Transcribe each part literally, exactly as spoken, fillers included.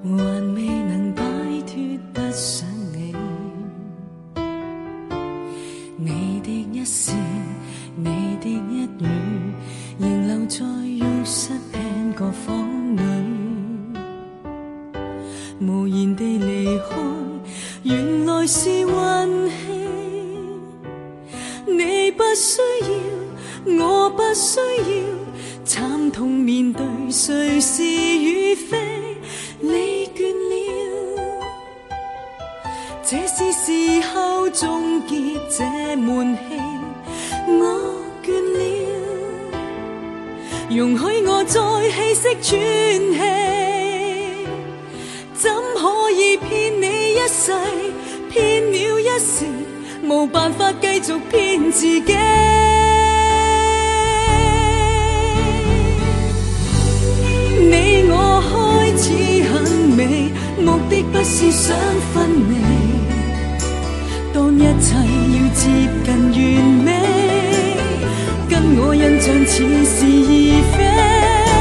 还未能摆脱不想你。你的一笑，你的一语，仍留在浴室拼个房里。无言地离开，原来是运气。你不需要，我不需要，惨痛面对谁是与非，你倦了，这是时候终结这闷气，我倦了，容许我再气息喘气，怎可以骗你一世，骗了一时，无办法继续骗自己。你我开始很美，目的不是想分离，當一切要接近完美，跟我印象似是而非。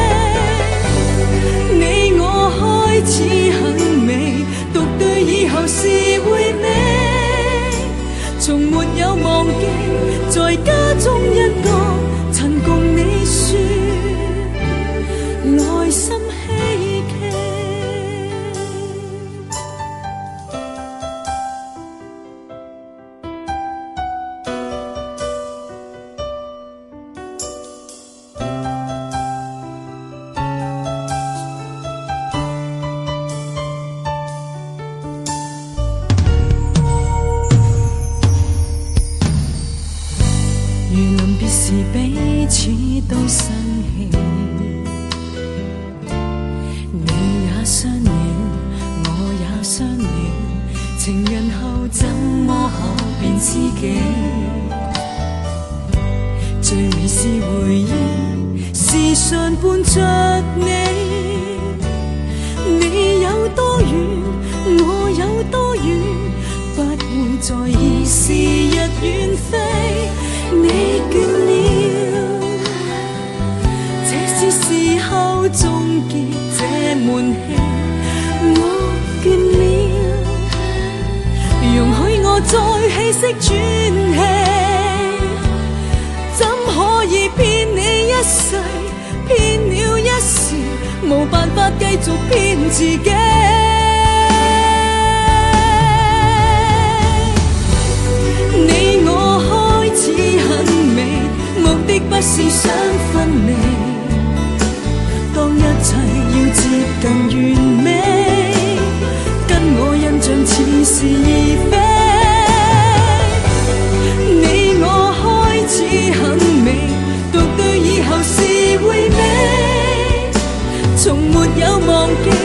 你我開始很美，獨對以後是會美，從沒有忘記，在家中一個曾共你說內心希冀。如臨別時彼此都生氣，你也傷了，我也傷了，情人後怎麼可變知己？最美是回憶，時常伴着你，你有多遠，我有多遠，不會在意是日遠飛。你倦了，這是時候終結這悶氣，我倦了，容許我再氣息喘氣，怎可以騙你一世，騙了一時，無辦法繼續騙自己。你我開始很美，目的不是想分離，當一切要接近完美，跟我印象似是而非。你我開始很美，獨對以後是會美，從沒有忘記，